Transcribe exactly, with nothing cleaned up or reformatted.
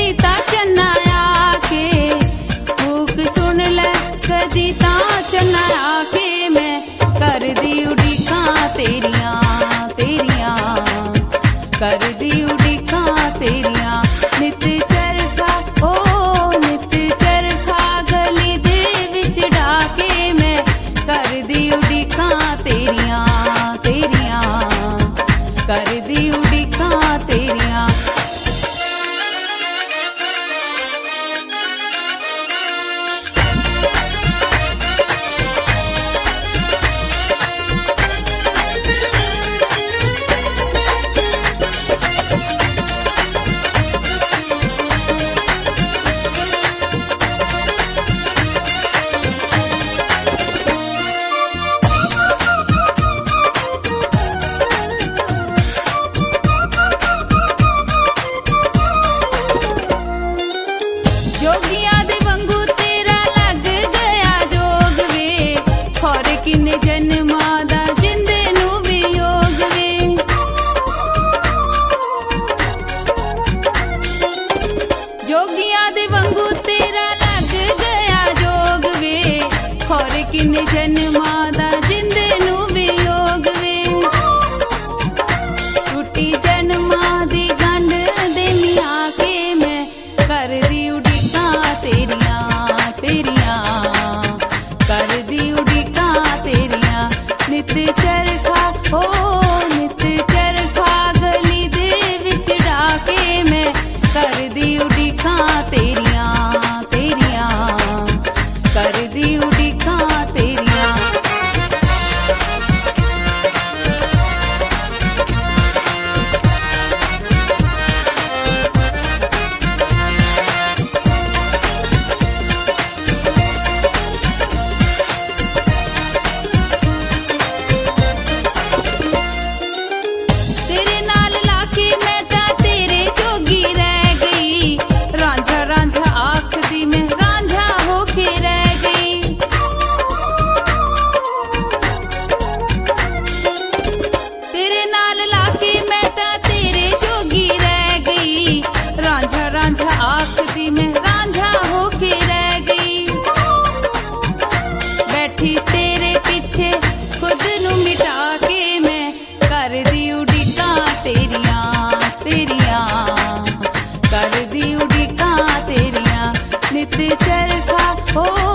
कदी ता चन्ना आके भूख सुन ले कदी ता चन्ना आके मैं कर दी उड़ीका तेरियां तेरियां कर दी उड़ीका तेरियां नित चरखा ओ नित चरखा गली दे विच डाके मैं कर दी उड़ीका तेरियां तेरियां कर दी उड़ीका तेरियां। जोगिया दे वांगू तेरा लग गया जोग वे खौर किन्ने जन्मा दा जिंदे नू भी योग वे जोगिया दे वांगू तेरा लग गया जोग वे खौर किन्ने जन्मा दा जिंदे नू भी योग वे टूटी जन्मा दी गंढ दे मिया के मैं कर दी तेरियां तेरियां कर दी उड़ीका तेरियां नित चरखा हो नित चरखा गली दे विच डाके मैं कर दी उड़ीका तेरियां तेरियां कर दी उड़ीका तेरियां। रांझा आखदी मैं रांझा होके रह गई बैठी तेरे पीछे खुद नू मिटा के मैं कर दी उड़ीका तेरियां तेरियां कर दी उड़ीका तेरियां नित चरखा हो